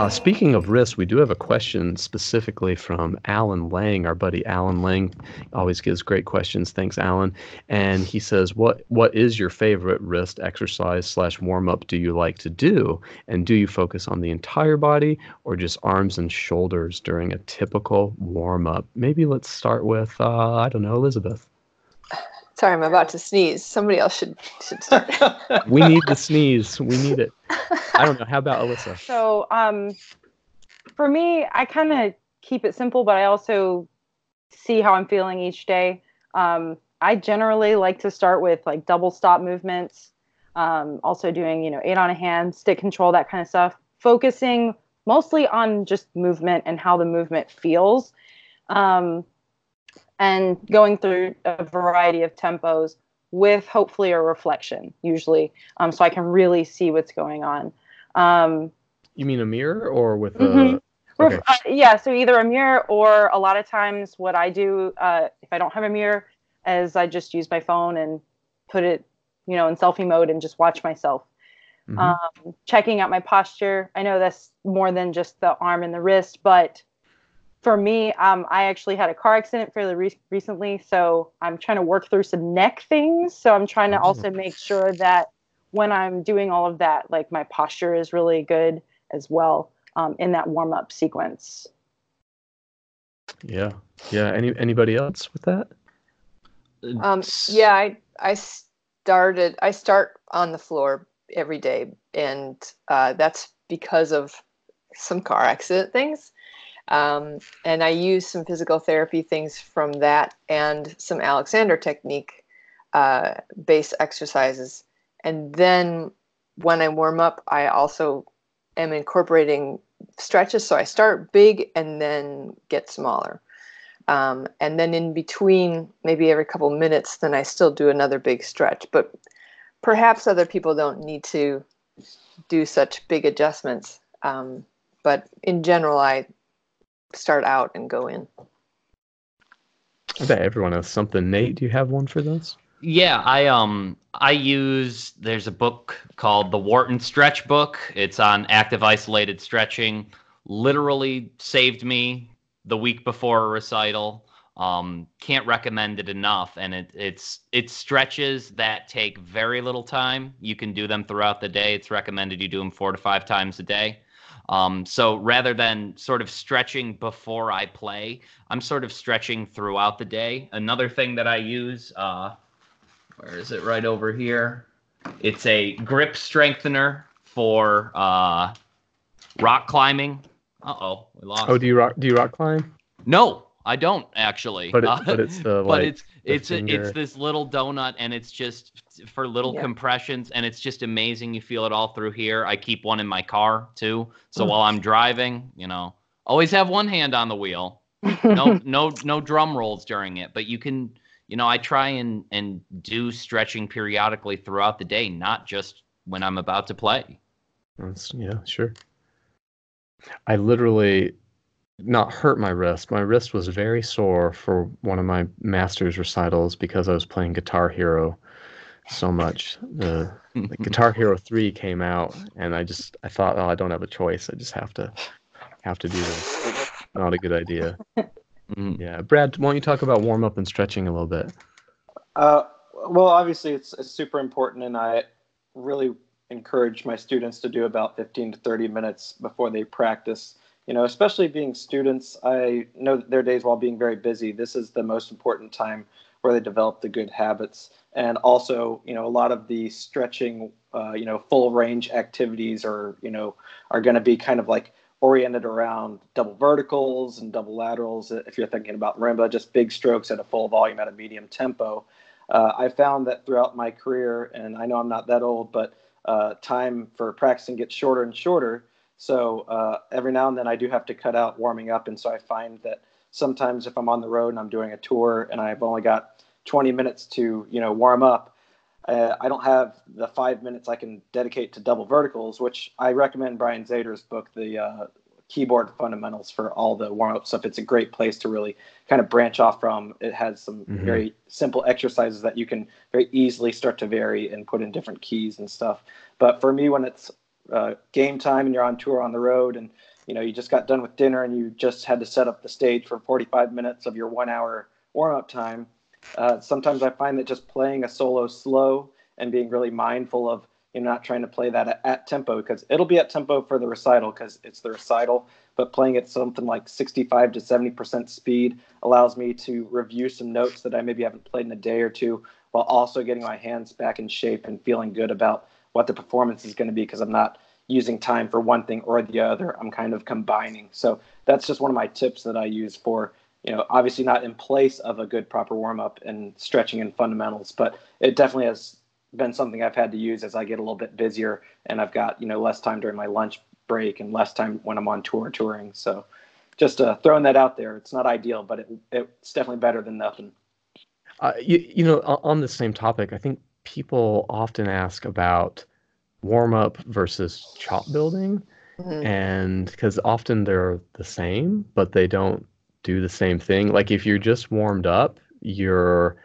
Speaking of wrist, we do have a question specifically from Alan Lang, our buddy Alan Lang. Always gives great questions. Thanks, Alan. And he says, what is your favorite wrist exercise / warm up do you like to do? And do you focus on the entire body or just arms and shoulders during a typical warm up? Maybe let's start with, I don't know, Elizabeth. Sorry, I'm about to sneeze. Somebody else should start. We need the sneeze. We need it. I don't know. How about Alyssa? So, for me, I kind of keep it simple, but I also see how I'm feeling each day. I generally like to start with like double stop movements. Also doing, 8 on a hand, stick control, that kind of stuff. Focusing mostly on just movement and how the movement feels. And going through a variety of tempos with hopefully a reflection, usually, so I can really see what's going on. You mean a mirror or with mm-hmm. a... Okay. Yeah, so either a mirror or a lot of times what I do, if I don't have a mirror, is I just use my phone and put it, in selfie mode and just watch myself. Mm-hmm. Checking out my posture. I know that's more than just the arm and the wrist, but for me, I actually had a car accident fairly recently, so I'm trying to work through some neck things. So I'm trying to also make sure that when I'm doing all of that, like my posture is really good as well in that warm-up sequence. Yeah. Anybody else with that? I start on the floor every day, and that's because of some car accident things. And I use some physical therapy things from that and some Alexander technique base exercises. And then when I warm up, I also am incorporating stretches. So I start big and then get smaller. And then in between, maybe every couple minutes, then I still do another big stretch. But perhaps other people don't need to do such big adjustments. But in general, I start out and go in. I bet everyone has something. Nate, do you have one for this? Yeah, there's a book called The Wharton Stretch Book. It's on active isolated stretching. Literally saved me the week before a recital. Can't recommend it enough. And it's stretches that take very little time. You can do them throughout the day. It's recommended you do them 4 to 5 times a day. So rather than sort of stretching before I play, I'm sort of stretching throughout the day. Another thing that I use, where is it? Right over here. It's a grip strengthener for rock climbing. Uh-oh, we lost. Oh, do you rock climb? No, I don't actually. But it's the it's this little donut, and it's just for little compressions, and it's just amazing. You feel it all through here. I keep one in my car too, so while I'm driving, always have one hand on the wheel. No drum rolls during it, but you can. I try and do stretching periodically throughout the day, not just when I'm about to play. Yeah, sure. I literally not hurt my wrist. My wrist was very sore for one of my master's recitals because I was playing Guitar Hero so much. The Guitar Hero 3 came out, and I thought, I don't have a choice. I just have to do this. Not a good idea. Yeah, Brad, why don't you talk about warm up and stretching a little bit? Well, obviously it's super important, and I really encourage my students to do about 15 to 30 minutes before they practice. Especially being students, I know that their days while being very busy, this is the most important time where they develop the good habits. And also, a lot of the stretching, full range activities are going to be kind of like oriented around double verticals and double laterals. If you're thinking about marimba, just big strokes at a full volume at a medium tempo. I found that throughout my career, and I know I'm not that old, but time for practicing gets shorter and shorter. So every now and then I do have to cut out warming up. And so I find that sometimes if I'm on the road and I'm doing a tour and I've only got 20 minutes to, warm up, I don't have the 5 minutes I can dedicate to double verticals, which I recommend Brian Zader's book, The Keyboard Fundamentals, for all the warm-up stuff. It's a great place to really kind of branch off from. It has some very simple exercises that you can very easily start to vary and put in different keys and stuff. But for me, when it's game time and you're on tour on the road and you just got done with dinner and you just had to set up the stage for 45 minutes of your 1 hour warm-up time. Sometimes I find that just playing a solo slow and being really mindful of not trying to play that at tempo, because it'll be at tempo for the recital because it's the recital, but playing at something like 65 to 70% speed allows me to review some notes that I maybe haven't played in a day or two, while also getting my hands back in shape and feeling good about what the performance is going to be, because I'm not using time for one thing or the other. I'm kind of combining. So that's just one of my tips that I use for, obviously not in place of a good proper warm-up and stretching and fundamentals, but it definitely has been something I've had to use as I get a little bit busier and I've got, less time during my lunch break and less time when I'm on touring. So just throwing that out there. It's not ideal, but it's definitely better than nothing. On the same topic, I think people often ask about warm-up versus chop building, and because often they're the same, but they don't do the same thing. Like if you're just warmed up, you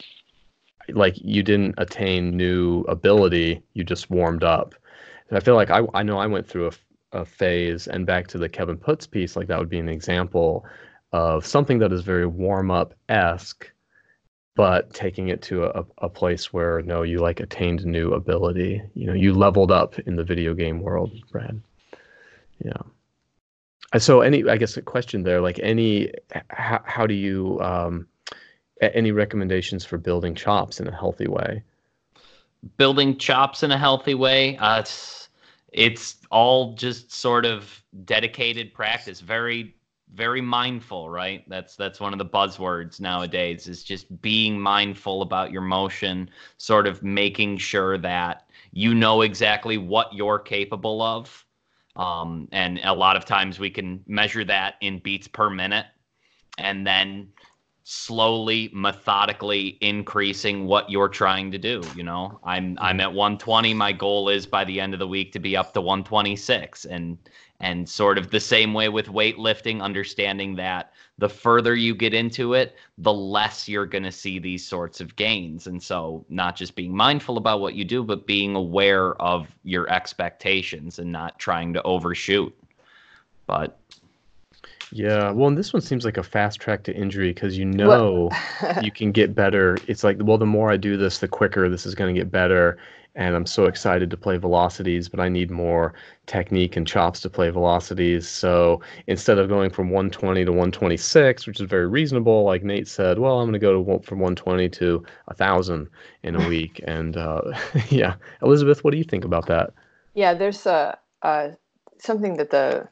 didn't attain new ability, you just warmed up. And I feel like I know I went through a phase, and back to the Kevin Putz piece, like that would be an example of something that is very warm-up-esque, but taking it to a place where, no, you attained new ability. You leveled up in the video game world, Brad. Yeah. So I guess a question there, how do you, any recommendations for building chops in a healthy way? Building chops in a healthy way, it's all just sort of dedicated practice, very, very mindful, right? That's one of the buzzwords nowadays, is just being mindful about your motion, sort of making sure that you know exactly what you're capable of. And a lot of times we can measure that in beats per minute, and then slowly, methodically increasing what you're trying to do. I'm at 120. My goal is by the end of the week to be up to 126, and sort of the same way with weightlifting, understanding that the further you get into it, the less you're going to see these sorts of gains. And so not just being mindful about what you do, but being aware of your expectations and not trying to overshoot. But yeah, well, and this one seems like a fast track to injury, because you can get better. It's like, well, the more I do this, the quicker this is going to get better. And I'm so excited to play velocities, but I need more technique and chops to play velocities. So instead of going from 120 to 126, which is very reasonable, like Nate said, well, I'm going to go from 120 to 1,000 in a week. And yeah, Elizabeth, what do you think about that? Yeah, there's something that the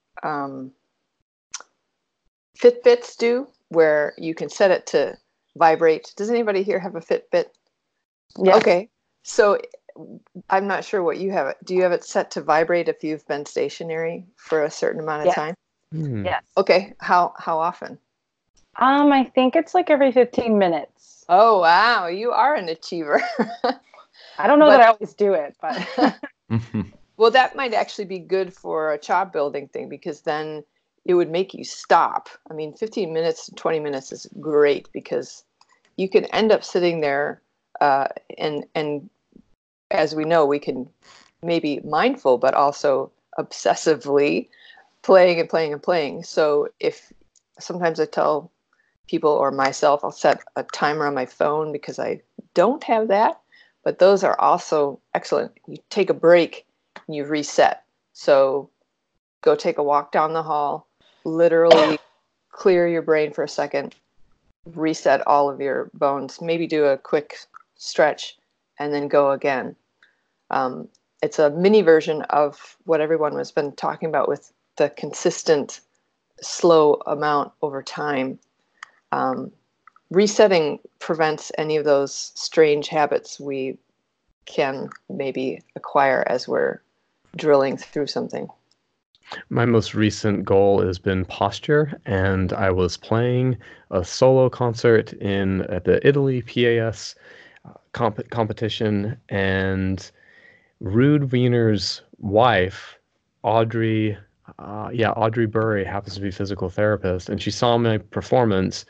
Fitbits do, where you can set it to vibrate. Does anybody here have a Fitbit? Yeah. Okay. So I'm not sure what you have it. Do you have it set to vibrate if you've been stationary for a certain amount of time? Yes. Okay. How often? I think it's like every 15 minutes. Oh, wow. You are an achiever. I don't know that I always do it, but well, that might actually be good for a chop building thing, because then it would make you stop. I mean, 15 minutes to 20 minutes is great, because you can end up sitting there and as we know, we can maybe mindful, but also obsessively playing and playing and playing. So if sometimes I tell people or myself, I'll set a timer on my phone, because I don't have that, but those are also excellent. You take a break and you reset. So go take a walk down the hall, literally clear your brain for a second, reset all of your bones, maybe do a quick stretch, and then go again. It's a mini version of what everyone has been talking about with the consistent, slow amount over time. Resetting prevents any of those strange habits we can maybe acquire as we're drilling through something. My most recent goal has been posture, and I was playing a solo concert at the Italy PAS competition, and Rude Wiener's wife, Audrey Burry, happens to be a physical therapist, and she saw my performance,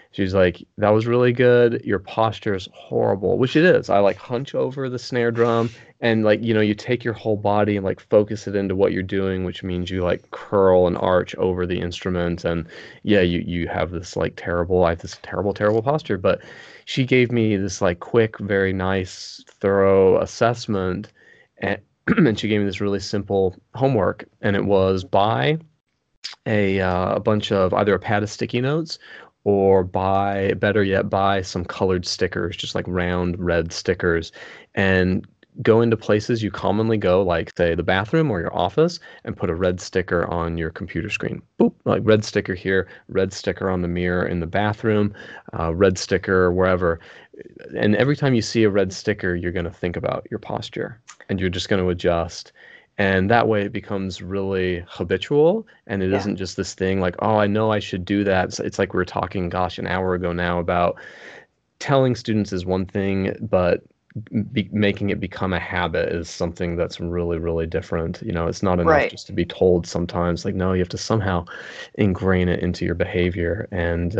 She's like, that was really good. Your posture is horrible, which it is. I like hunch over the snare drum and like, you take your whole body and like focus it into what you're doing, which means you like curl and arch over the instrument. And yeah, you have this like I have this terrible, terrible posture. But she gave me this like quick, very nice, thorough assessment. And, and she gave me this really simple homework. And it was buy a bunch of either a pad of sticky notes or better yet, buy some colored stickers, just like round red stickers, and go into places you commonly go, like say the bathroom or your office, and put a red sticker on your computer screen. Boop, like red sticker here, red sticker on the mirror in the bathroom, red sticker wherever. And every time you see a red sticker, you're going to think about your posture and you're just going to adjust. And that way it becomes really habitual and it isn't just this thing like, oh, I know I should do that. It's like we were talking, gosh, an hour ago now about telling students is one thing, but making it become a habit is something that's really, really different. It's not enough Right. just to be told sometimes, like, no, you have to somehow ingrain it into your behavior. And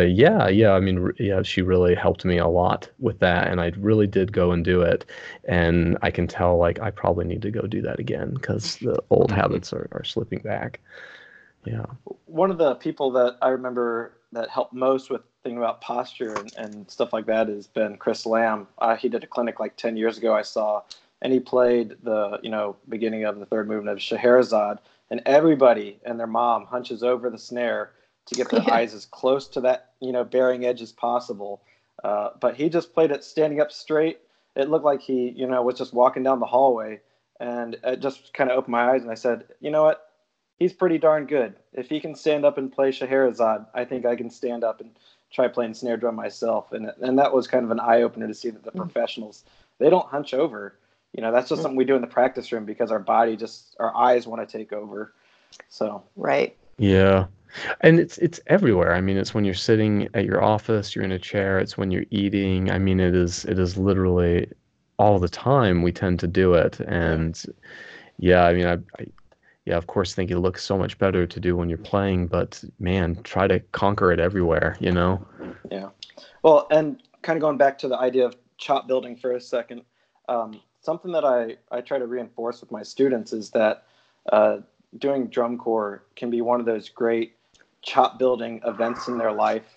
I mean, yeah, she really helped me a lot with that. And I really did go and do it. And I can tell, like, I probably need to go do that again because the old habits are slipping back. Yeah. One of the people that I remember that helped most with thinking about posture and stuff like that has been Chris Lamb. He did a clinic like 10 years ago I saw, and he played the beginning of the third movement of Scheherazade, and everybody and their mom hunches over the snare to get their eyes as close to that bearing edge as possible. But he just played it standing up straight. It looked like he was just walking down the hallway, and it just kind of opened my eyes, and I said, you know what? He's pretty darn good. If he can stand up and play Scheherazade, I think I can stand up and try playing snare drum myself. And that was kind of an eye-opener to see that the professionals, they don't hunch over. That's just something we do in the practice room because our eyes want to take over. So Right. Yeah. And it's everywhere. I mean, it's when you're sitting at your office, you're in a chair, it's when you're eating. I mean, it is literally all the time we tend to do it. And yeah, I mean, I yeah, of course, think it looks so much better to do when you're playing, but man, try to conquer it everywhere, Yeah. Well, and kind of going back to the idea of chop building for a second, something that I try to reinforce with my students is that doing drum corps can be one of those great chop building events in their life.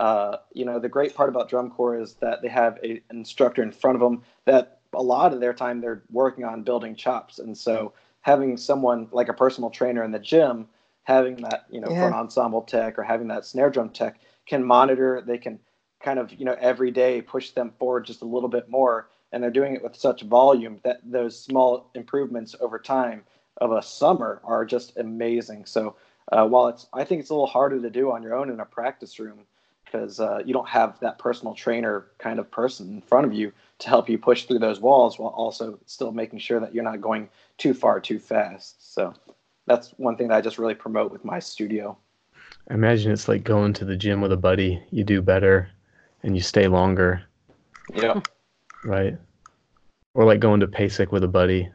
The great part about drum corps is that they have an instructor in front of them that a lot of their time they're working on building chops. And so having someone like a personal trainer in the gym, having that, front ensemble tech or having that snare drum tech can monitor, they can kind of, every day push them forward just a little bit more. And they're doing it with such volume that those small improvements over time of a summer are just amazing. So while I think it's a little harder to do on your own in a practice room because you don't have that personal trainer kind of person in front of you to help you push through those walls while also still making sure that you're not going too far too fast. So that's one thing that I just really promote with my studio. I imagine it's like going to the gym with a buddy. You do better and you stay longer. Yeah. Right. Or like going to PASIC with a buddy.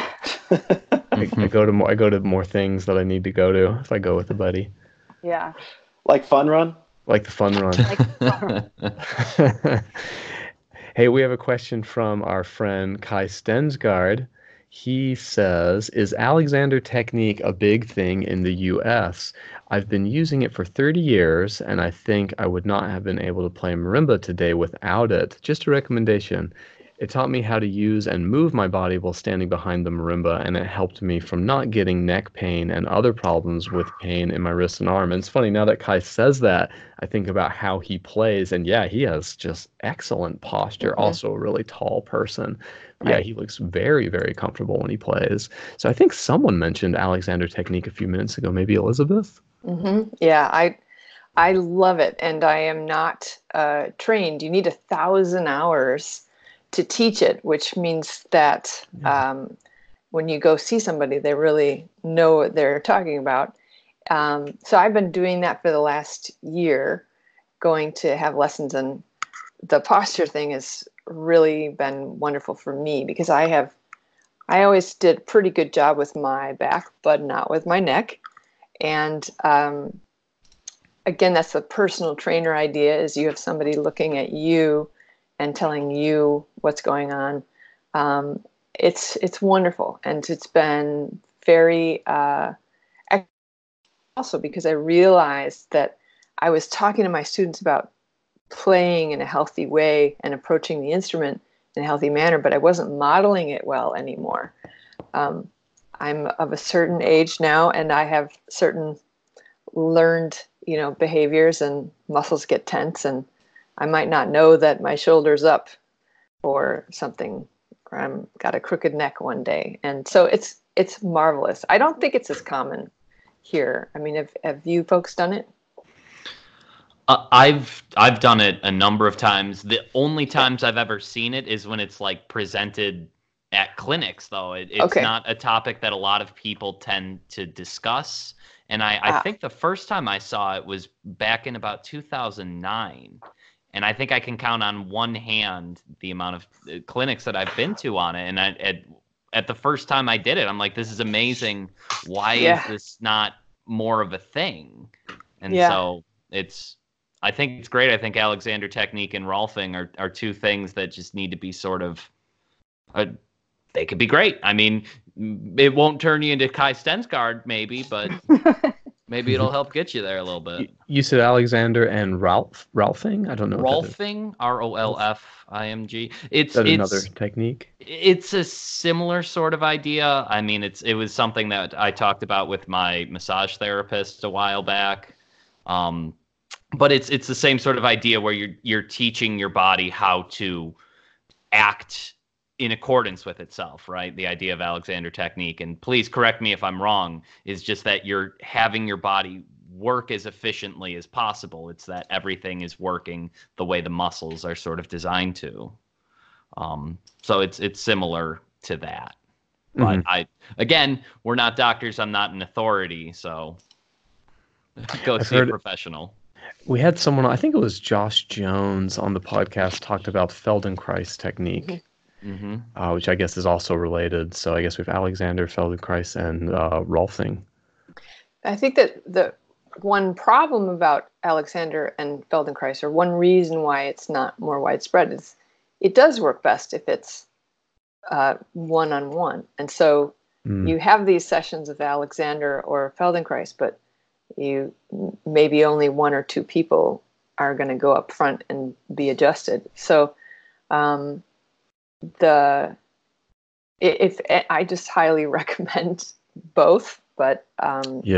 I go to more things that I need to go to if I go with a buddy. Yeah. Like Fun Run? Like the Fun Run. Hey, we have a question from our friend Kai Stensgaard. He says, is Alexander technique a big thing in the US? I've been using it for 30 years, and I think I would not have been able to play marimba today without it. Just a recommendation. It taught me how to use and move my body while standing behind the marimba, and it helped me from not getting neck pain and other problems with pain in my wrist and arm. And it's funny, now that Kai says that, I think about how he plays, and yeah, he has just excellent posture, also a really tall person. Yeah, he looks very, very comfortable when he plays. So I think someone mentioned Alexander technique a few minutes ago, maybe Elizabeth? Yeah, I love it, and I am not trained. You need 1,000 hours to teach it, which means that when you go see somebody, they really know what they're talking about. So I've been doing that for the last year, going to have lessons, and the posture thing has really been wonderful for me because I always did a pretty good job with my back, but not with my neck. And again, that's the personal trainer idea, is you have somebody looking at you and telling you what's going on. It's wonderful. And it's been very, also because I realized that I was talking to my students about playing in a healthy way and approaching the instrument in a healthy manner, but I wasn't modeling it well anymore. I'm of a certain age now, and I have certain learned, behaviors, and muscles get tense, and I might not know that my shoulder's up or something, or I'm got a crooked neck one day. And so it's marvelous. I don't think it's as common here. I mean, have you folks done it? I've done it a number of times. The only times I've ever seen it is when it's like presented at clinics, though. It's not a topic that a lot of people tend to discuss. And I think the first time I saw it was back in about 2009. And I think I can count on one hand the amount of clinics that I've been to on it. And at the first time I did it, I'm like, this is amazing. Why is this not more of a thing? And so I think it's great. I think Alexander Technique and Rolfing are two things that just need to be sort of, they could be great. I mean, it won't turn you into Kai Stensgaard, maybe, but maybe it'll help get you there a little bit. You said Alexander and Rolfing? I don't know. Rolfing, Rolfing. It's another technique. It's a similar sort of idea. I mean, it was something that I talked about with my massage therapist a while back. But it's the same sort of idea where you're teaching your body how to act in accordance with itself, right? The idea of Alexander Technique, and please correct me if I'm wrong, is just that you're having your body work as efficiently as possible. It's that everything is working the way the muscles are sort of designed to. So it's similar to that. But again, we're not doctors. I'm not an authority, so go see a professional. We had someone, I think it was Josh Jones, on the podcast talked about Feldenkrais technique, which I guess is also related. So I guess we have Alexander, Feldenkrais, and Rolfing. I think that the one problem about Alexander and Feldenkrais, or one reason why it's not more widespread, is it does work best if it's one-on-one. And so you have these sessions of Alexander or Feldenkrais, but maybe only one or two people are going to go up front and be adjusted. So if I just highly recommend both, but you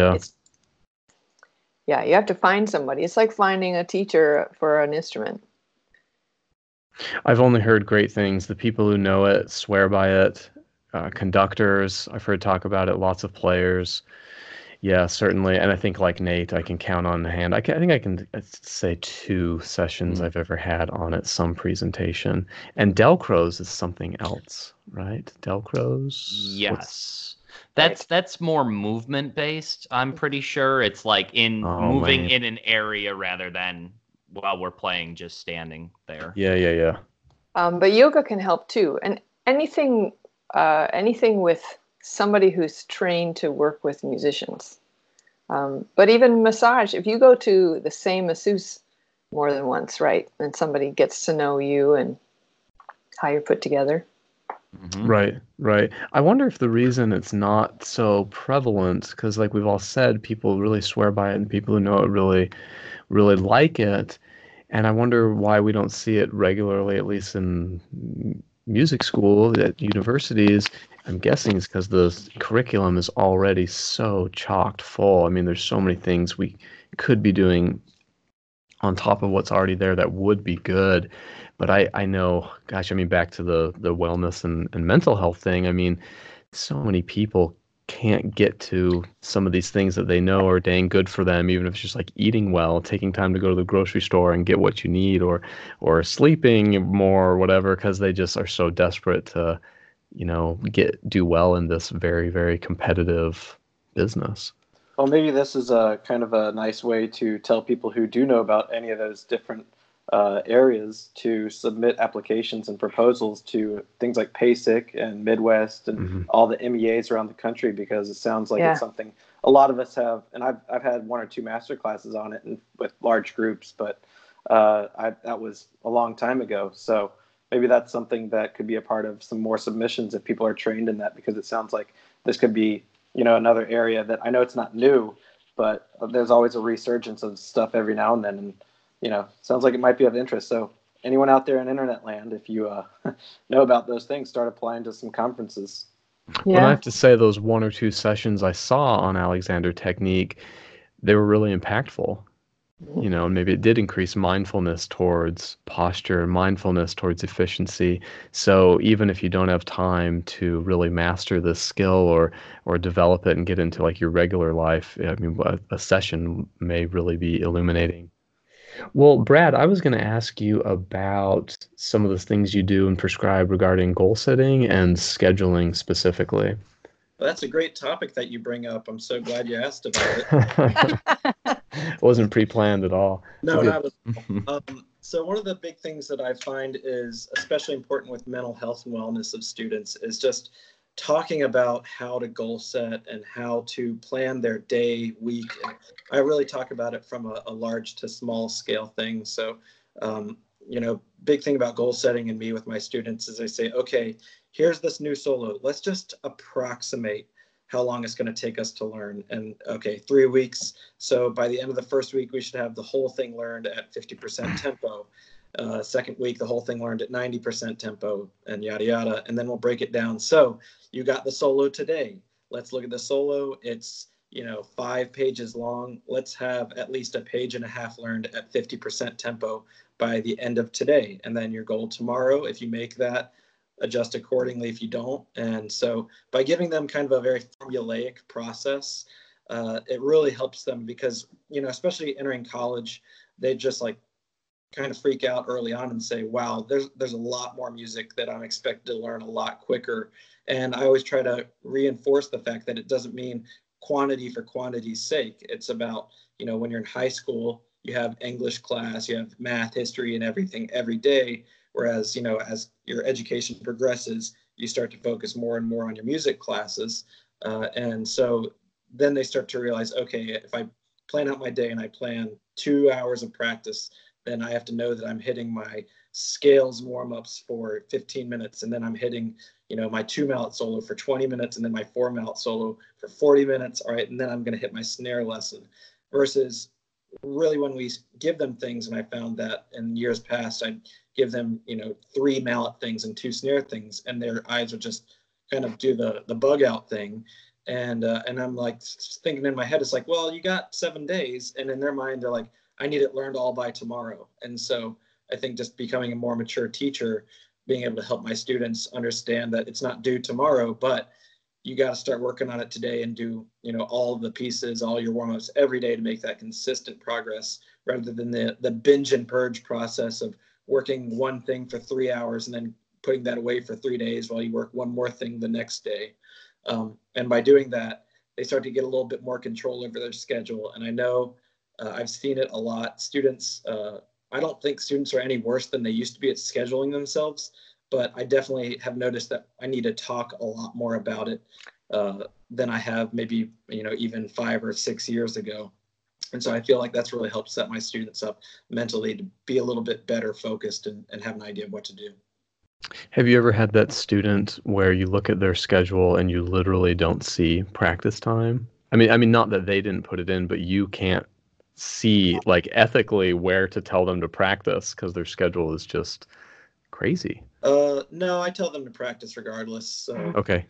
have to find somebody. It's like finding a teacher for an instrument. I've only heard great things. The people who know it swear by it. Conductors, I've heard talk about it. Lots of players. Yeah, certainly. And I think, like Nate, I can count on the hand. I think I can say 2 sessions I've ever had on it, some presentation. And Delcros is something else, right? Delcros? Yes. That's more movement based, I'm pretty sure. It's like moving in an area rather than while we're playing just standing there. Yeah. But yoga can help too. And anything with somebody who's trained to work with musicians. But even massage, if you go to the same masseuse more than once, right, and somebody gets to know you and how you're put together. Right. I wonder if the reason it's not so prevalent, because like we've all said, people really swear by it, and people who know it really, really like it. And I wonder why we don't see it regularly, at least in music school, at universities. I'm guessing it's because the curriculum is already so chocked full. I mean, there's so many things we could be doing on top of what's already there that would be good. But I know, gosh, I mean, back to the wellness and mental health thing. I mean, so many people can't get to some of these things that they know are dang good for them, even if it's just like eating well, taking time to go to the grocery store and get what you need, or sleeping more or whatever, because they just are so desperate to do well in this very, very competitive business. Well, maybe this is a kind of a nice way to tell people who do know about any of those different areas to submit applications and proposals to things like PASIC and Midwest and all the MEAs around the country, because it sounds like it's something a lot of us have. And I've had one or two master classes on it and with large groups, but that was a long time ago. So maybe that's something that could be a part of some more submissions if people are trained in that, because it sounds like this could be, another area that I know it's not new, but there's always a resurgence of stuff every now and then. And sounds like it might be of interest. So anyone out there in internet land, if you know about those things, start applying to some conferences. Well, I have to say, those one or two sessions I saw on Alexander Technique, they were really impactful. And maybe it did increase mindfulness towards posture, mindfulness towards efficiency. So even if you don't have time to really master this skill or develop it and get into like your regular life, I mean, a session may really be illuminating. Well, Brad, I was going to ask you about some of the things you do and prescribe regarding goal setting and scheduling specifically. Well, that's a great topic that you bring up. I'm so glad you asked about it. Wasn't pre-planned at all. No, not at all. So one of the big things that I find is especially important with mental health and wellness of students is just talking about how to goal set and how to plan their day, week. And I really talk about it from a large to small scale thing. So, big thing about goal setting and me with my students is I say, okay, here's this new solo. Let's just approximate how long it's going to take us to learn. And okay, 3 weeks. So by the end of the first week, we should have the whole thing learned at 50% tempo. Second week, the whole thing learned at 90% tempo, and yada, yada. And then we'll break it down. So you got the solo today. Let's look at the solo. It's, 5 pages long. Let's have at least a page and a half learned at 50% tempo by the end of today. And then your goal tomorrow, if you make that, adjust accordingly if you don't. And so by giving them kind of a very formulaic process, it really helps them because, especially entering college, they just like kind of freak out early on and say, wow, there's a lot more music that I'm expected to learn a lot quicker. And I always try to reinforce the fact that it doesn't mean quantity for quantity's sake. It's about, when you're in high school, you have English class, you have math, history, and everything every day. Whereas, as your education progresses, you start to focus more and more on your music classes. And so then they start to realize, okay, if I plan out my day and I plan 2 hours of practice, then I have to know that I'm hitting my scales warm-ups for 15 minutes. And then I'm hitting, my 2-mallet solo for 20 minutes, and then my 4-mallet solo for 40 minutes. All right. And then I'm going to hit my snare lesson. Versus really when we give them things, and I found that in years past, I'd give them, 3 mallet things and 2 snare things, and their eyes would just kind of do the bug out thing. And I'm like thinking in my head, it's like, well, you got 7 days. And in their mind, they're like, I need it learned all by tomorrow. And so I think just becoming a more mature teacher, being able to help my students understand that it's not due tomorrow, but you got to start working on it today and do, all the pieces, all your warm-ups every day to make that consistent progress, rather than the binge and purge process of working one thing for 3 hours and then putting that away for 3 days while you work one more thing the next day. And by doing that, they start to get a little bit more control over their schedule. And I know I've seen it a lot. Students, I don't think students are any worse than they used to be at scheduling themselves, but I definitely have noticed that I need to talk a lot more about it than I have maybe, even 5 or 6 years ago. And so I feel like that's really helped set my students up mentally to be a little bit better focused and have an idea of what to do. Have you ever had that student where you look at their schedule and you literally don't see practice time? I mean, not that they didn't put it in, but you can't see like ethically where to tell them to practice because their schedule is just crazy. No, I tell them to practice regardless. So. Okay.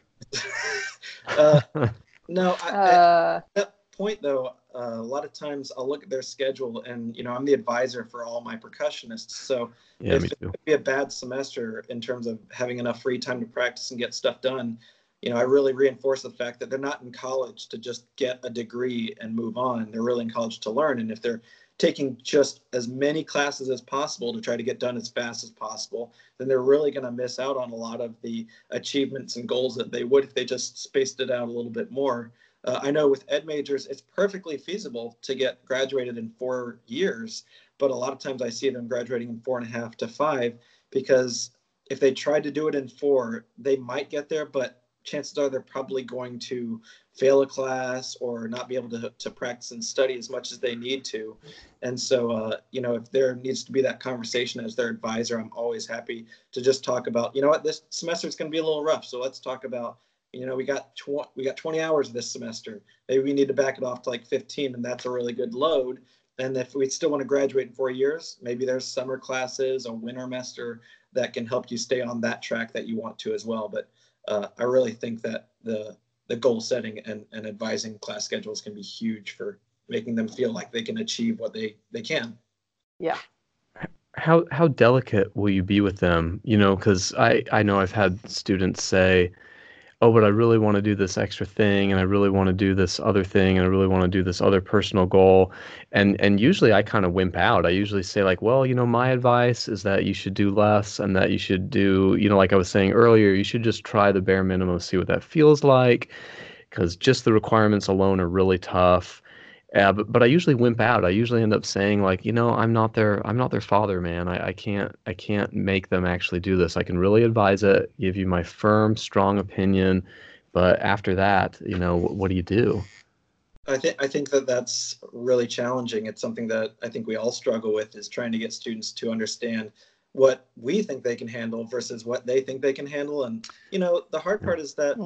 No, at that point though, a lot of times I'll look at their schedule and, I'm the advisor for all my percussionists. So if it could be a bad semester in terms of having enough free time to practice and get stuff done, I really reinforce the fact that they're not in college to just get a degree and move on. They're really in college to learn. And if they're taking just as many classes as possible to try to get done as fast as possible, then they're really going to miss out on a lot of the achievements and goals that they would if they just spaced it out a little bit more. I know with ed majors, it's perfectly feasible to get graduated in 4 years, but a lot of times I see them graduating in 4.5 to 5, because if they tried to do it in 4, they might get there, but chances are they're probably going to fail a class or not be able to practice and study as much as they need to. And so, if there needs to be that conversation as their advisor, I'm always happy to just talk about, this semester is going to be a little rough. So let's talk about, we got 20 hours this semester. Maybe we need to back it off to like 15, and that's a really good load. And if we still want to graduate in 4 years, maybe there's summer classes, a winter semester that can help you stay on that track that you want to as well. But I really think that the goal setting and advising class schedules can be huge for making them feel like they can achieve what they can. Yeah. How delicate will you be with them? Because I know I've had students say, oh, but I really want to do this extra thing, and I really want to do this other thing, and I really want to do this other personal goal. And usually I kind of wimp out. I usually say like, well, my advice is that you should do less, and that you should do, like I was saying earlier, you should just try the bare minimum, see what that feels like, because just the requirements alone are really tough. But I usually wimp out. I usually end up saying like, I'm not their father, man. I can't make them actually do this. I can really advise it, give you my firm, strong opinion, but after that, what do you do? I think that that's really challenging. It's something that I think we all struggle with, is trying to get students to understand what we think they can handle versus what they think they can handle. And the hard part is that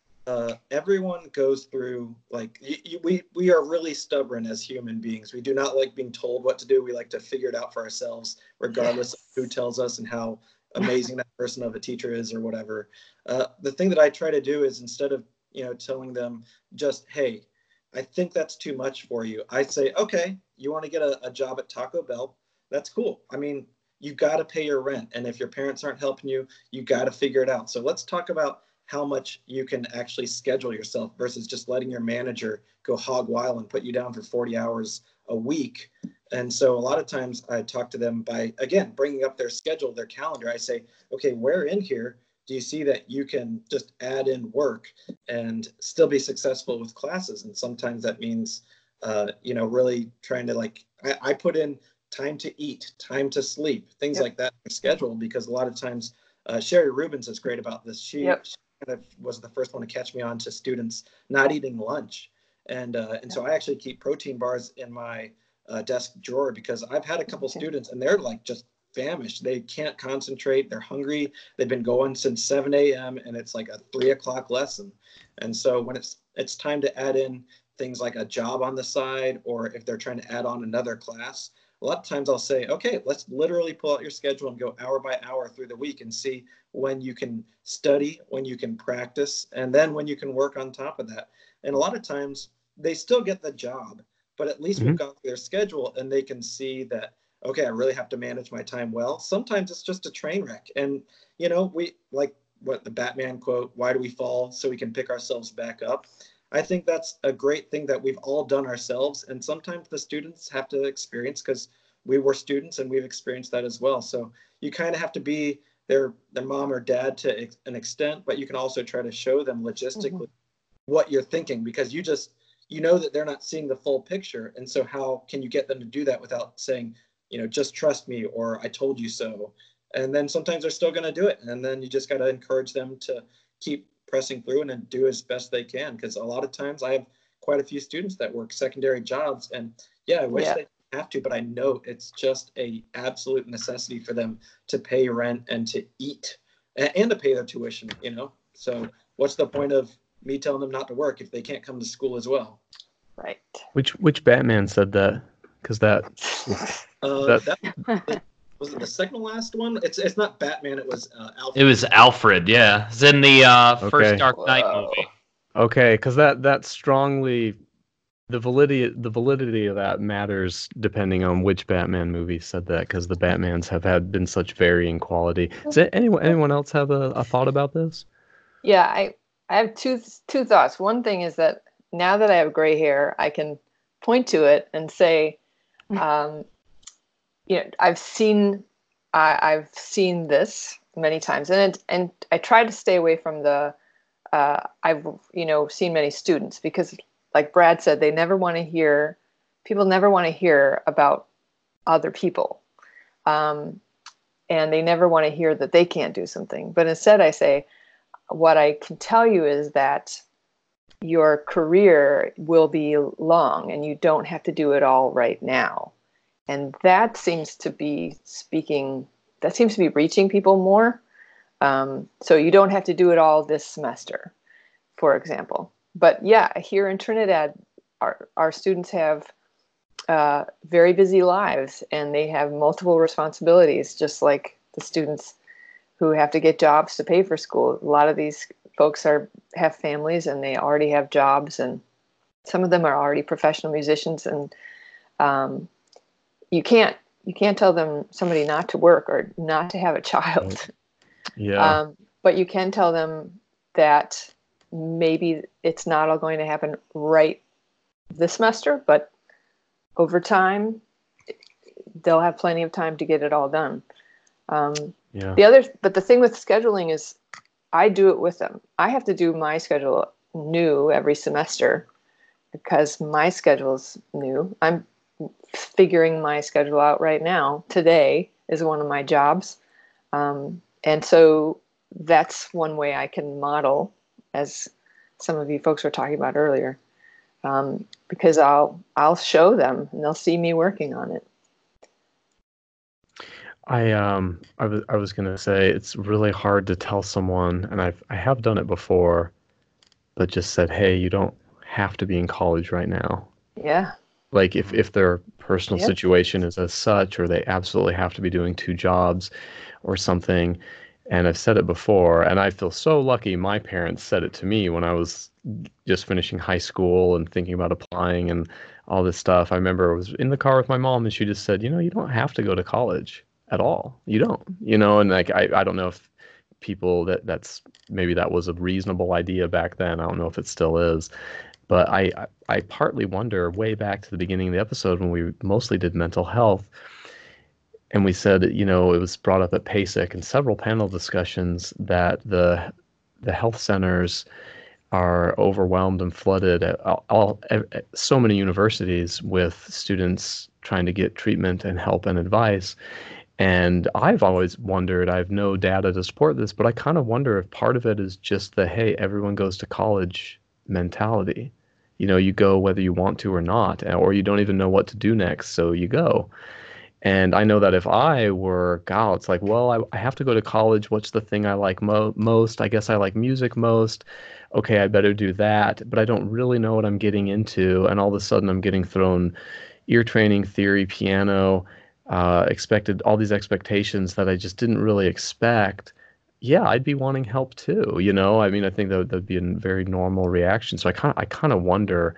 everyone goes through, like, we are really stubborn as human beings. We do not like being told what to do. We like to figure it out for ourselves, regardless of who tells us and how amazing that person of a teacher is or whatever. The thing that I try to do is, instead of telling them just, hey, I think that's too much for you, I say, okay, you want to get a job at Taco Bell? That's cool. I mean, you got to pay your rent, and if your parents aren't helping you, you got to figure it out. So let's talk about how much you can actually schedule yourself versus just letting your manager go hog wild and put you down for 40 hours a week. And so a lot of times I talk to them by, again, bringing up their schedule, their calendar. I say, okay, where in here do you see that you can just add in work and still be successful with classes? And sometimes that means, really trying to, I put in time to eat, time to sleep, things like that in schedule, because a lot of times, Sherry Rubens is great about this. She kind of was the first one to catch me on to students not eating lunch. And so I actually keep protein bars in my desk drawer, because I've had a couple students and they're like just famished. They can't concentrate. They're hungry. They've been going since 7 a.m. and it's like a 3 o'clock lesson. And so when it's time to add in things like a job on the side, or if they're trying to add on another class, a lot of times I'll say, okay, let's literally pull out your schedule and go hour by hour through the week and see when you can study, when you can practice, and then when you can work on top of that. And a lot of times they still get the job, but at least we've gone through their schedule and they can see that, okay, I really have to manage my time well. Sometimes it's just a train wreck. And, we like what the Batman quote, why do we fall? So we can pick ourselves back up. I think that's a great thing that we've all done ourselves. And sometimes the students have to experience, because we were students and we've experienced that as well. So you kind of have to be their mom or dad to an extent, but you can also try to show them logistically what you're thinking, because you know that they're not seeing the full picture. And so how can you get them to do that without saying, just trust me, or I told you so? And then sometimes they're still going to do it. And then you just got to encourage them to keep pressing through and do as best they can. Because a lot of times I have quite a few students that work secondary jobs, and I wish they didn't have to, but I know it's just a absolute necessity for them to pay rent and to eat and to pay their tuition, So what's the point of me telling them not to work if they can't come to school as well? Right. Which Batman said that? Because that was it the second to last one? It's not Batman. It was Alfred. It was Alfred. Yeah, it's in the first Dark Knight movie. Okay, because that strongly, the validity of that matters depending on which Batman movie said that, because the Batmans have been such varying quality. Does anyone else have a thought about this? Yeah, I have two thoughts. One thing is that now that I have gray hair, I can point to it and say, I've seen this many times, and I try to stay away from the. I've seen many students, because, like Brad said, people never want to hear about other people. And they never want to hear that they can't do something. But instead I say, what I can tell you is that your career will be long and you don't have to do it all right now. And that seems to be reaching people more. So you don't have to do it all this semester, for example. But yeah, here in Trinidad, our students have very busy lives and they have multiple responsibilities, just like the students who have to get jobs to pay for school. A lot of these folks have families and they already have jobs, and some of them are already professional musicians, and you can't tell somebody not to work or not to have a child. Yeah. But you can tell them that maybe it's not all going to happen right this semester, but over time they'll have plenty of time to get it all done. Yeah. But the thing with scheduling is I do it with them. I have to do my schedule new every semester because my schedule's new. I'm figuring my schedule out right now. Today is one of my jobs. And so that's one way I can model, as some of you folks were talking about earlier, because I'll show them and they'll see me working on it. I was gonna say it's really hard to tell someone, and I have done it before, but just said, hey, you don't have to be in college right now. Yeah. Like if their personal Yep. situation is as such, or they absolutely have to be doing 2 jobs or something. And I've said it before, and I feel so lucky my parents said it to me when I was just finishing high school and thinking about applying and all this stuff. I remember I was in the car with my mom and she just said, you don't have to go to college at all. You don't, and like I don't know if people that's maybe that was a reasonable idea back then. I don't know if it still is. But I partly wonder, way back to the beginning of the episode when we mostly did mental health, and we said, it was brought up at PASIC in several panel discussions that the health centers are overwhelmed and flooded at so many universities with students trying to get treatment and help and advice. And I've always wondered, I have no data to support this, but I kind of wonder if part of it is just the, hey, everyone goes to college mentality. You go whether you want to or not, or you don't even know what to do next, so you go. And I know that if I were, God, it's like, well, I have to go to college. What's the thing I like most? I guess I like music most. Okay, I better do that. But I don't really know what I'm getting into. And all of a sudden I'm getting thrown ear training, theory, piano, expected all these expectations that I just didn't really expect. Yeah, I'd be wanting help too. I mean, I think that'd be a very normal reaction. So I kind of wonder.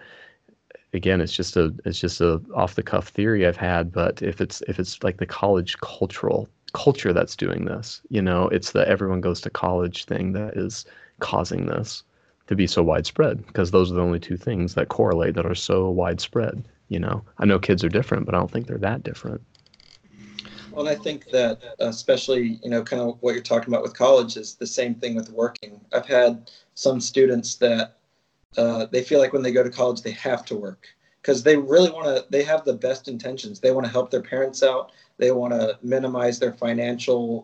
Again, it's just a off the cuff theory I've had, but if it's like the college culture that's doing this, it's the everyone goes to college thing that is causing this to be so widespread, because those are the only 2 things that correlate that are so widespread. I know kids are different, but I don't think they're that different. Well, and I think that especially, kind of what you're talking about with college is the same thing with working. I've had some students that they feel like when they go to college, they have to work because they really they have the best intentions. They want to help their parents out. They want to minimize their financial,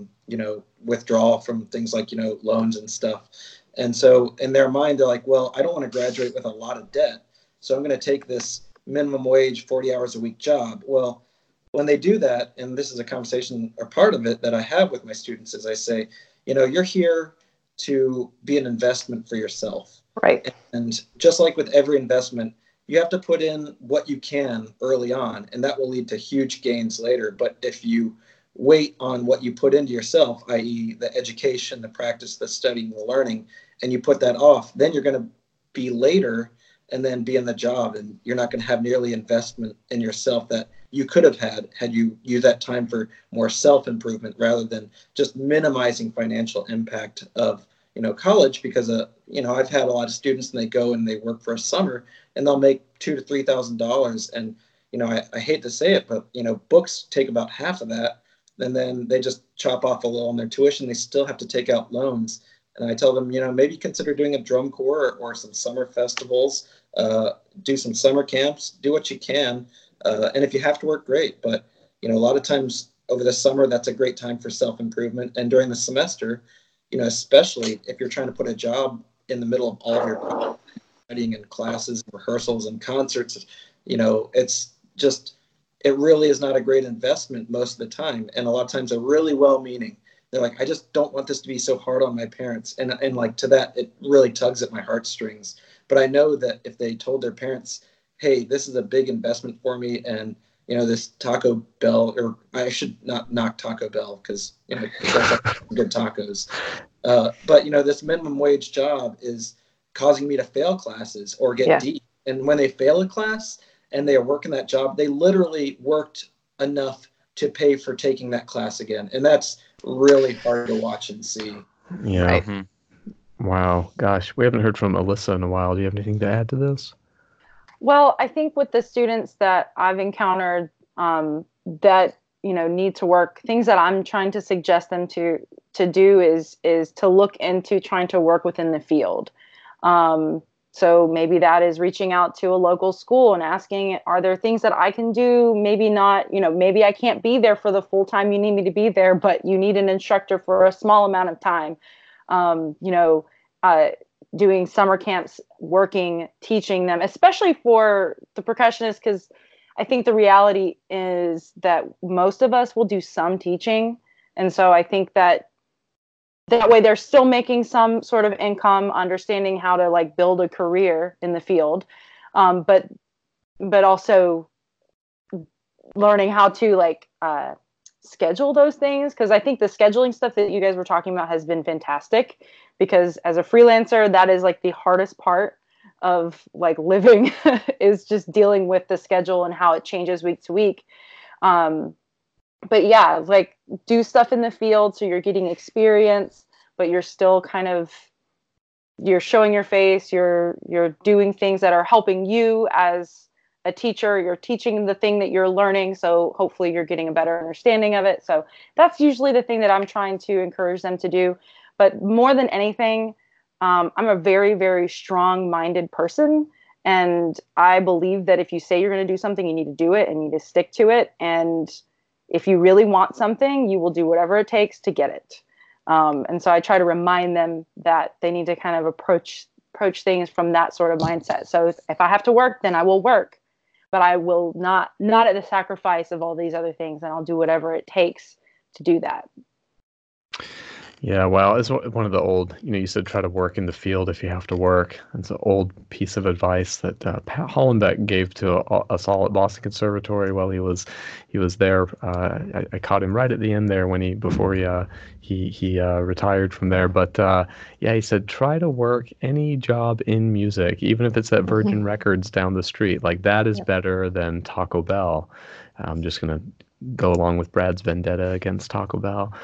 withdrawal from things like, loans and stuff. And so in their mind, they're like, well, I don't want to graduate with a lot of debt, so I'm going to take this minimum wage, 40 hours a week job. Well, when they do that, and this is a conversation or part of it that I have with my students, is I say, you're here to be an investment for yourself. Right. And just like with every investment, you have to put in what you can early on, and that will lead to huge gains later. But if you wait on what you put into yourself, i.e. the education, the practice, the studying, the learning, and you put that off, then you're going to be later and then be in the job, and you're not going to have nearly investment in yourself that you could have had you used that time for more self-improvement rather than just minimizing financial impact of college. Because I've had a lot of students and they go and they work for a summer and they'll make $2,000 to $3,000, and I hate to say it, but books take about half of that, and then they just chop off a little on their tuition. They still have to take out loans. And I tell them, maybe consider doing a drum corps or some summer festivals, do some summer camps, do what you can. And if you have to work, great. But You know, a lot of times over the summer, that's a great time for self-improvement. And during the semester, you know, especially if you're trying to put a job in the middle of all of your studying and classes, and rehearsals and concerts, you know, it's just, it really is not a great investment most of the time. And a lot of times they're really well-meaning. They're like, I just don't want this to be so hard on my parents. And like to that, it really tugs at my heartstrings. But I know that if they told their parents, hey, this is a big investment for me, and you know, this Taco Bell, or I should not knock Taco Bell because, you know, good tacos. But, you know, this minimum wage job is causing me to fail classes or get D. And when they fail a class and they are working that job, they literally worked enough to pay for taking that class again. And that's really hard to watch and see. Yeah. Right. Mm-hmm. Wow. Gosh, we haven't heard from Alyssa in a while. Do you have anything to add to this? Well, I think with the students that I've encountered that, you know, need to work, things that I'm trying to suggest them to do is to look into trying to work within the field. So maybe that is reaching out to a local school and asking, are there things that I can do? Maybe not, you know, maybe I can't be there for the full time you need me to be there, but you need an instructor for a small amount of time. You know, doing summer camps, working, teaching them, especially for the percussionists, because I think the reality is that most of us will do some teaching. And so I think that way they're still making some sort of income, understanding how to like build a career in the field, but also learning how to like schedule those things, because I think the scheduling stuff that you guys were talking about has been fantastic, because as a freelancer, that is like the hardest part of like living is just dealing with the schedule and how it changes week to week. But yeah, like do stuff in the field so you're getting experience, but you're still kind of, you're showing your face, you're doing things that are helping you as a teacher, you're teaching the thing that you're learning, so hopefully you're getting a better understanding of it. So that's usually the thing that I'm trying to encourage them to do. But more than anything, I'm a very, very strong-minded person, and I believe that if you say you're going to do something, you need to do it and you need to stick to it. And if you really want something, you will do whatever it takes to get it. And so I try to remind them that they need to kind of approach things from that sort of mindset. So if I have to work, then I will work, but I will not at the sacrifice of all these other things, and I'll do whatever it takes to do that. Yeah, well, it's one of the old, you know, you said try to work in the field if you have to work. It's an old piece of advice that Pat Hollenbeck gave to us all at Boston Conservatory while he was there. I caught him right at the end there before he retired from there. But yeah, he said try to work any job in music, even if it's at Virgin Records down the street. Like that is better than Taco Bell. I'm just gonna go along with Brad's vendetta against Taco Bell.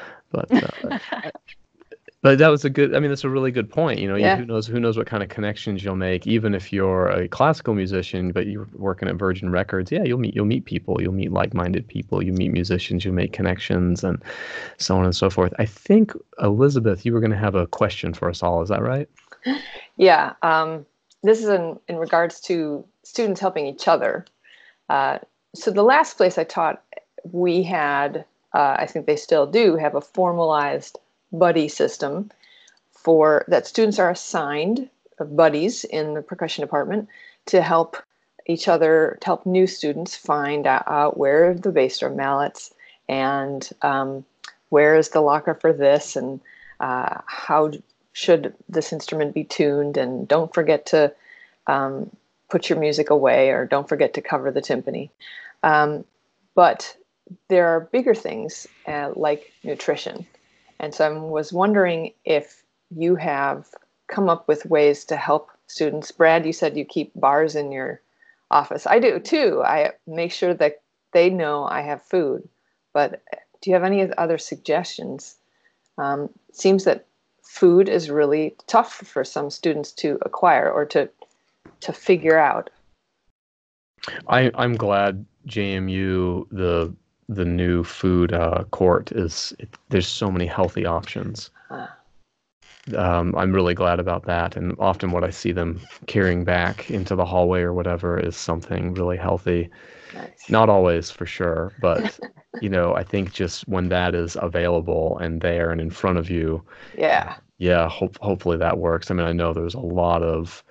But that was that's a really good point. You know, who knows what kind of connections you'll make, even if you're a classical musician, but you're working at Virgin Records. Yeah, you'll meet people, you'll meet like-minded people, you meet musicians, you make connections, and so on and so forth. I think, Elizabeth, you were going to have a question for us all. Is that right? Yeah. This is in regards to students helping each other. So the last place I taught, we had, I think they still do, have a formalized buddy system for that students are assigned buddies in the percussion department to help each other, to help new students find out where the bass drum mallets and where is the locker for this, and how should this instrument be tuned, and don't forget to put your music away, or don't forget to cover the timpani. But there are bigger things like nutrition. And so I was wondering if you have come up with ways to help students. Brad, you said you keep bars in your office. I do too. I make sure that they know I have food. But do you have any other suggestions? Seems that food is really tough for some students to acquire or to figure out. I'm glad JMU, the new food court there's so many healthy options. I'm really glad about that. And often what I see them carrying back into the hallway or whatever is something really healthy. Nice. Not always for sure, but I think just when that is available and there and in front of you, Yeah. Hopefully that works. I mean, I know there's a lot of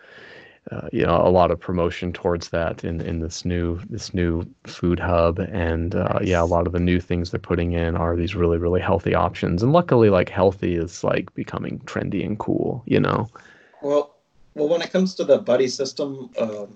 a lot of promotion towards that in this new food hub, and Nice. a lot of the new things they're putting in are these really really healthy options, and luckily like healthy is like becoming trendy and cool. Well, when it comes to the buddy system,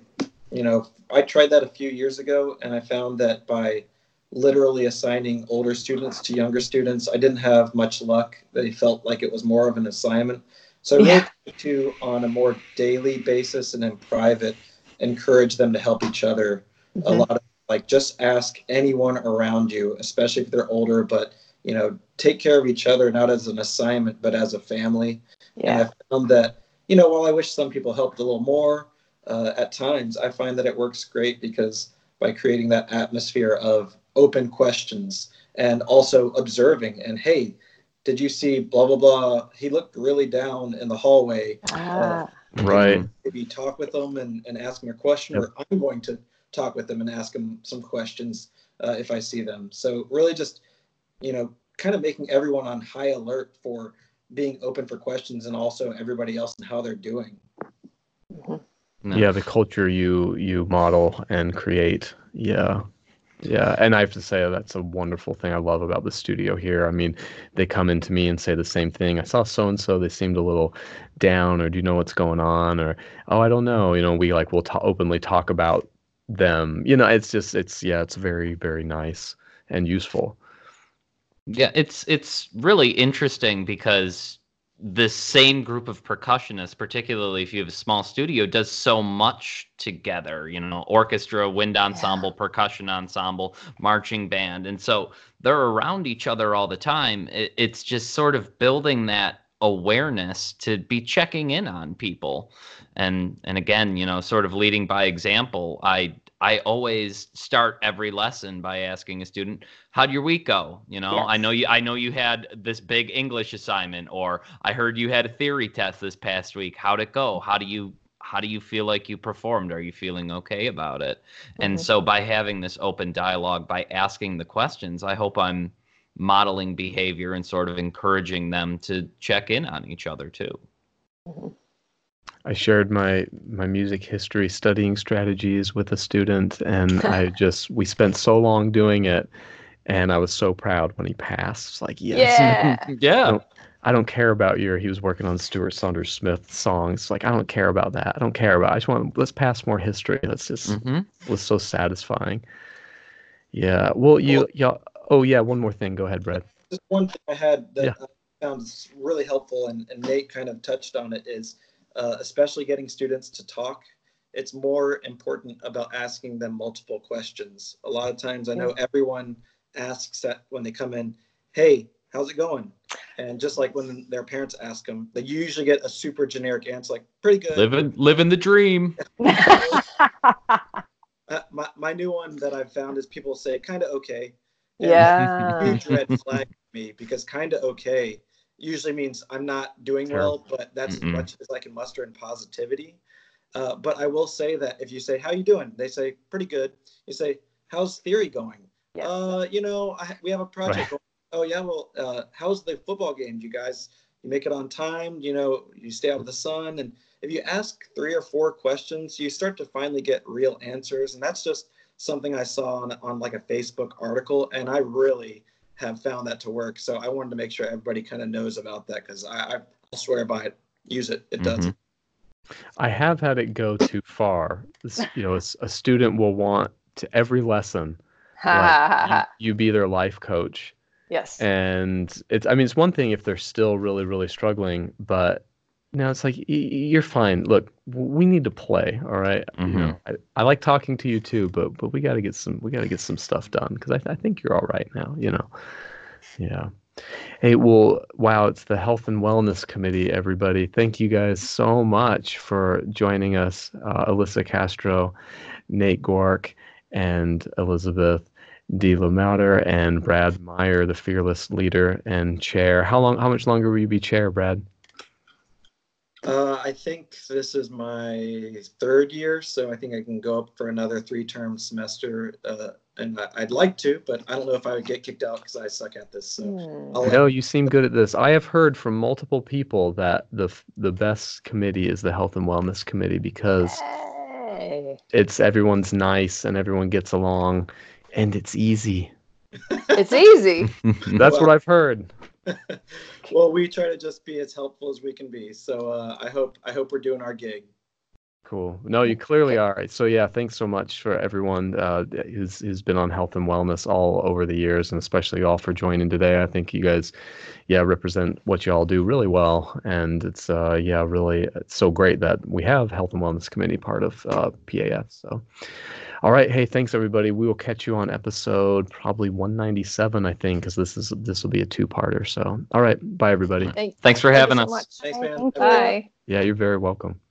I tried that a few years ago, and I found that by literally assigning older students to younger students, I didn't have much luck. They felt like it was more of an assignment. So I really tried to, on a more daily basis and in private, encourage them to help each other. A lot of like just ask anyone around you, especially if they're older, but take care of each other, not as an assignment, but as a family. Yeah. And I found that, while I wish some people helped a little more, at times I find that it works great because by creating that atmosphere of open questions and also observing and, hey, did you see blah, blah, blah? He looked really down in the hallway. Right. Maybe talk with them and ask them a question, or I'm going to talk with them and ask them some questions if I see them. So really just, kind of making everyone on high alert for being open for questions, and also everybody else and how they're doing. Yeah, the culture you model and create. Yeah, and I have to say that's a wonderful thing I love about the studio here. I mean, they come into me and say the same thing. I saw so and so, they seemed a little down, or do you know what's going on? Or I don't know. We we'll openly talk about them. It's very very nice and useful. Yeah, it's really interesting because this same group of percussionists, particularly if you have a small studio, does so much together, orchestra, wind ensemble, percussion ensemble, marching band. And so they're around each other all the time. It's just sort of building that awareness to be checking in on people. And again, sort of leading by example. I always start every lesson by asking a student, how'd your week go? Yes. I know you had this big English assignment, or I heard you had a theory test this past week. How'd it go? How do you feel like you performed? Are you feeling okay about it? And so by having this open dialogue, by asking the questions, I hope I'm modeling behavior and sort of encouraging them to check in on each other too. I shared my music history studying strategies with a student, and we spent so long doing it, and I was so proud when he passed. It's like, yes. Yeah. I don't care about he was working on Stuart Saunders Smith songs. Like, I don't care about that. I just let's pass more history. Let's just, it was so satisfying. Yeah. Well, one more thing. Go ahead, Brad. Just one thing I had that I found really helpful, and Nate kind of touched on it, is especially getting students to talk. It's more important about asking them multiple questions. A lot of times I know everyone asks when they come in, hey, how's it going? And just like when their parents ask them, they usually get a super generic answer like, pretty good. Living the dream. My new one that I've found is people say kind of okay. And huge red flag for me, because kind of okay usually means I'm not doing well, but that's as much as I can muster in positivity. But I will say that if you say, how you doing? They say, pretty good. You say, how's theory going? Yeah. We have a project going. Oh, yeah, well, how's the football game? You make it on time? You stay out of the sun? And if you ask 3 or 4 questions, you start to finally get real answers. And that's just something I saw on like a Facebook article, and I really have found that to work. So I wanted to make sure everybody kind of knows about that, because I'll swear by it. Use it. It does. I have had it go too far. A student will want to every lesson, like, you be their life coach. Yes. And it's one thing if they're still really, really struggling, but it's like, you're fine. Look, we need to play. All right. I like talking to you too, but we got to get some stuff done, because I think you're all right now, Yeah. Hey, well, wow, it's the Health and Wellness Committee, everybody. Thank you guys so much for joining us, Alyssa Castro, Nate Gork, and Elizabeth D. Lemouter, and Brad Meyer, the fearless leader and chair. How much longer will you be chair, Brad? I think this is my third year, so I think I can go up for another 3-term semester. And I'd like to, but I don't know if I would get kicked out because I suck at this. So No, you seem good at this. I have heard from multiple people that the best committee is the Health and Wellness Committee because it's everyone's nice and everyone gets along, and it's easy. It's easy. That's what I've heard. Well, we try to just be as helpful as we can be. So I hope we're doing our gig. Cool. No, you clearly are. So yeah, thanks so much for everyone who's been on Health and Wellness all over the years, and especially y'all for joining today. I think you guys, represent what y'all do really well, and it's really it's so great that we have Health and Wellness Committee part of PAF. So, all right, hey, thanks everybody. We will catch you on episode probably 197, I think, because this will be a 2-parter. So, all right, bye everybody. Thanks for having us. So much. Thanks, man. Bye. Yeah, you're very welcome.